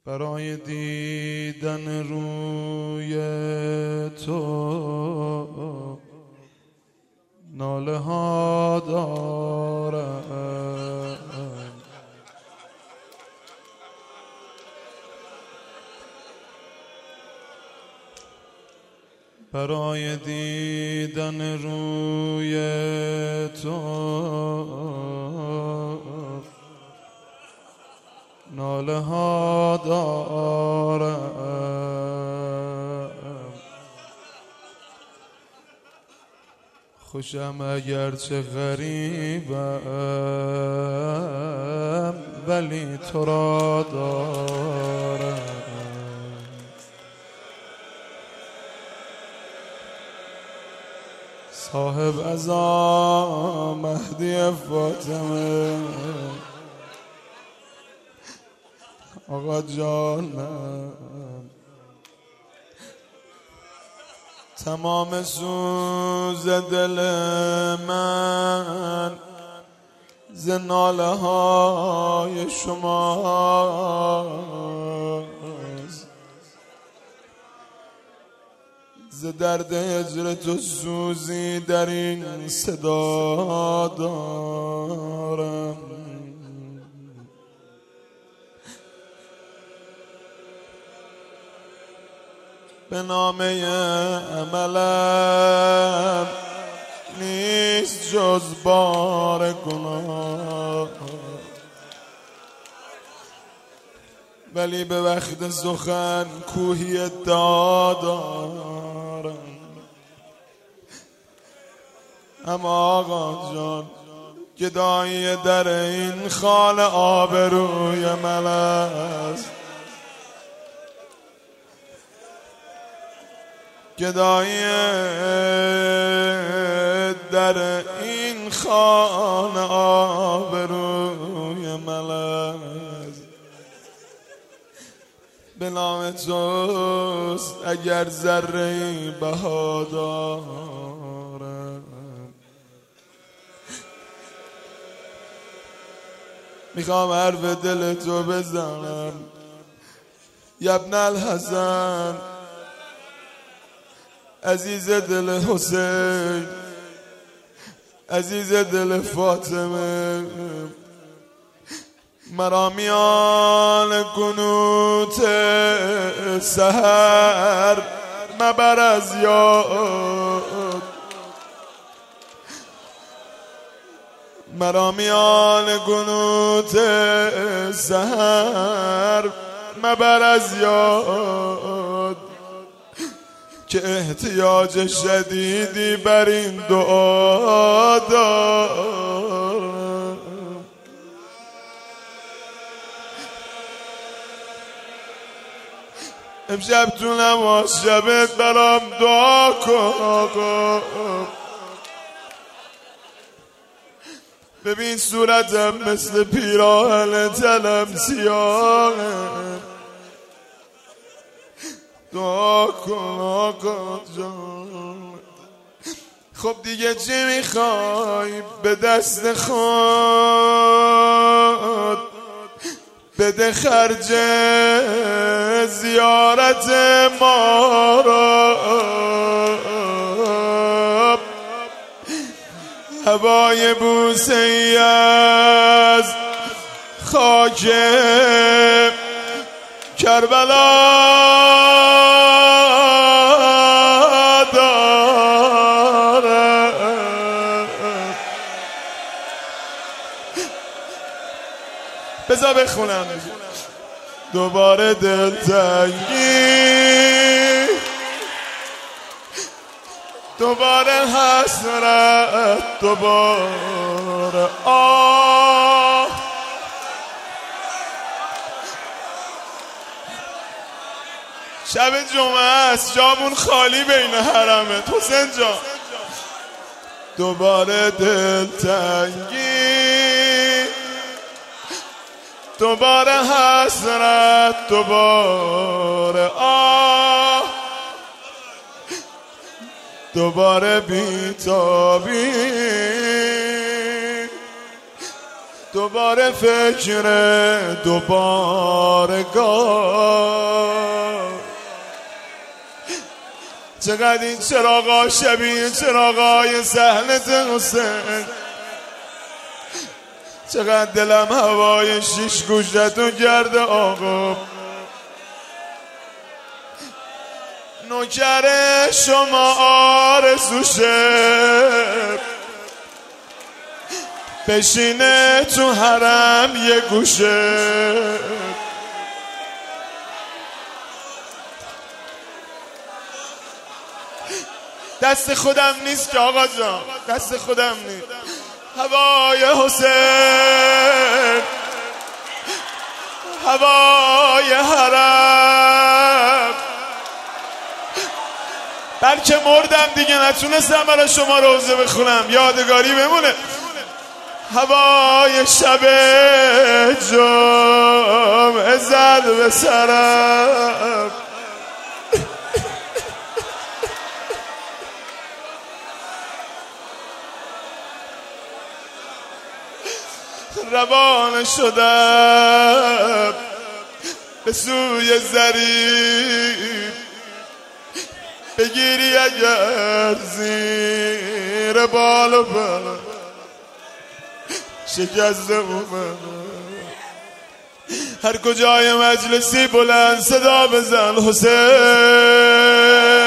برای دیدن روی تو ناله ها دارم، برای دیدن روی تو ناله ها دارم. خوشم اگرچه غریبم ولی تو را دارم. صاحب ازا مهدی فاطمه آقا جانم، تمام سوز دل من ز ناله های شماست، ز درد هجر تو سوزی در این صدا دارم. به نامه عملم نیست جز بار گناه، ولی به وقت سخن کوهی ادعا دارم. اما آقا جان گدایی در این خانه آبروی من است، گدایی در این خانه آبروی من است. به نام توست اگر ذره‌ای بها دارم. میخوام حرف دل تو بزنم یبن الحسن، عزیز دل حسین، عزیز دل فاطمه، مرا میان قنوت سحر مبر از یاد، مرا میان قنوت سحر مبر از یاد، که احتیاج شدیدی بر این دعا دارم. امشب تو نماز شبت برام دعا کن، ببین صورتم مثل پیراهن تنم سیاهه، دعا کن آقا جان. خب دیگه چی میخوای؟ به دست خود بده خرج زیارت ما را، هوای بوسه ای از خاک کربلا بذار بخونم. دوباره دلتنگی، دوباره حسرت، دوباره آه، شب جمعه است جامون خالی بین حرمت حسین جان. دوباره دلتنگی، دوباره حسرت، دوباره آه، دوباره بیتابی، دوباره فکر دوباره گاه چقدر این چراغا شبیه چراغای سهلت حسین چقدر دلم هوای شیش گوشتون گرده آقا نوکر شما آرزوشه بشینه تو حرم یه گوشه دست خودم نیست که آقا جان دست خودم نیست هوای حسین هوای حرم بلکه مردم دیگه نتونستم برای شما روزه بخونم یادگاری بمونه هوای شب جمعه زد به سرم روان شدم به سوی ضریب بگیری اگر زیر بال و پر شکسته اومد هر کجای مجلسی بلند صدا بزن حسین